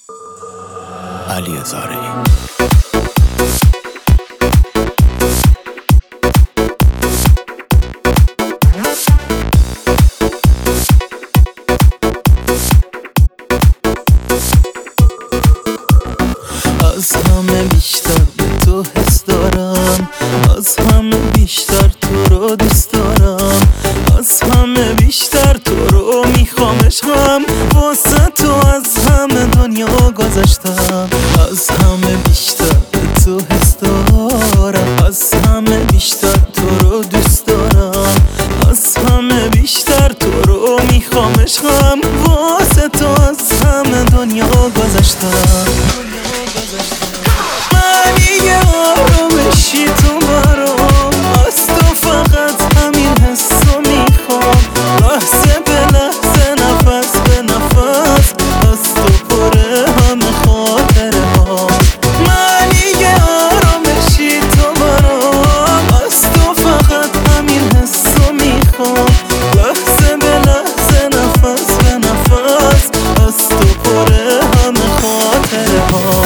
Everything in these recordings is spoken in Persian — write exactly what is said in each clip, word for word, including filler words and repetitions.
علی زارعی. از همه بیشتر به تو حس دارم، از همه بیشتر تو رو دوست دارم، از همه بیشتر تو رو میخوام عشقم، واسه تو از همه دنیا گذشتم. از همه بیشتر به تو حس دارم، از همه بیشتر تو رو دوست دارم، از همه بیشتر تو رو میخوام عشقم، واسه تو از همه دنیا گذشتم. من یه آرامشی تو برام، از تو فقط همین حسو میخوام، لحظه به لحظه نفس به نفس از تو پره همه خاطره ها. من یه آرامشی تو برام، از تو فقط همین حسو میخوام، لحظه به لحظه نفس به نفس از تو پره همه خاطره ها.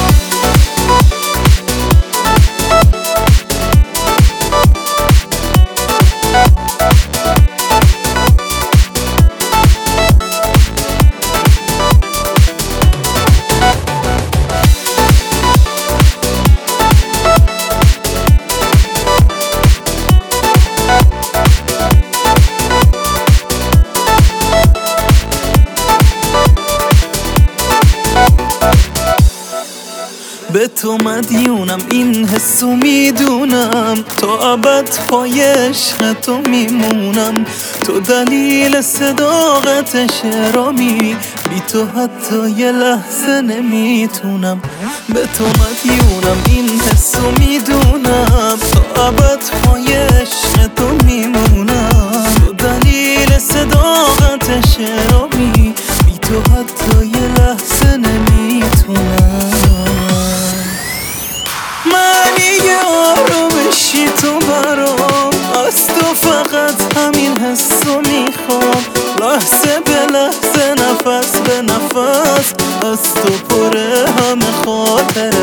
به تو مدیونم، این حسو میدونم، تا ابد پای عشق تو میمونم، تو دلیل صداقت شعرامی، بی تو حتی یه لحظه نمیتونم. به تو مدیونم، این حسو میدونم، تا ابد پای عشق تو میمونم، تو دلیل صداقت شعرامی، بی تو حتی یه لحظه نمیتونم. من یه آرامشی تو برام، از تو فقط همین حسو میخوام، لحظه به لحظه نفس به نفس از تو پره همه خاطره